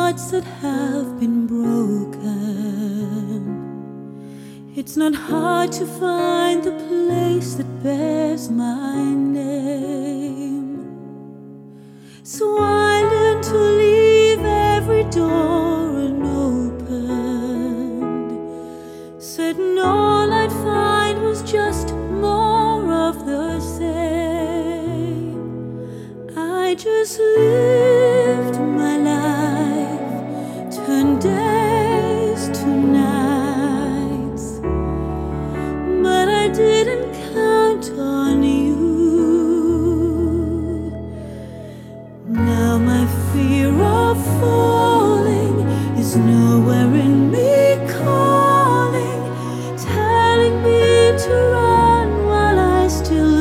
hearts that have been broken. It's not hard to find the place that bears my name. So I learned to leave every door unopened, certain all I'd find was just more of the same. I just lived my life, turned days to nights, but I didn't count on you. Now my fear of falling is nowhere in me calling, telling me to run while I still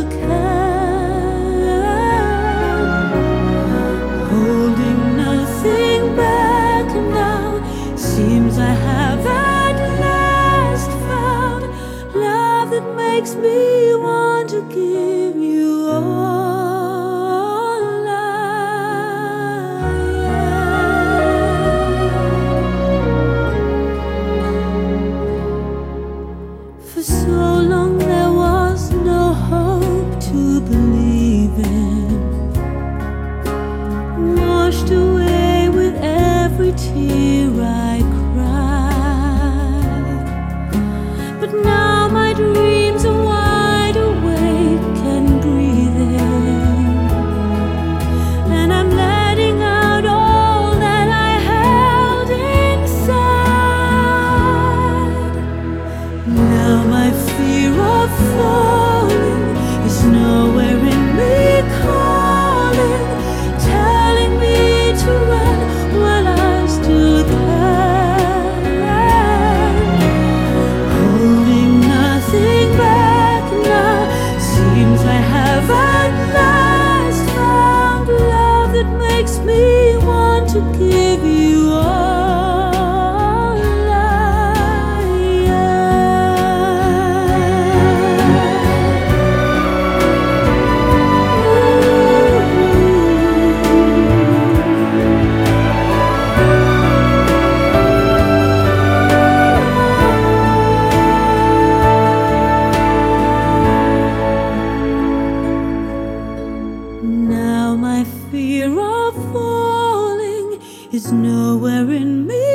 can, holding nothing back now. Seems I have at last found love that makes me want to give you all. For so long there was no hope to believe in, washed away with every tear I cried. But now my dreams are wide awake and breathing, and I'm letting out all that I held inside. Now my fear of falling is nowhere in me calling, telling me to run while I still can, holding nothing back now. Seems I have at last found love that makes me want to give you all. Now my fear of falling is nowhere in me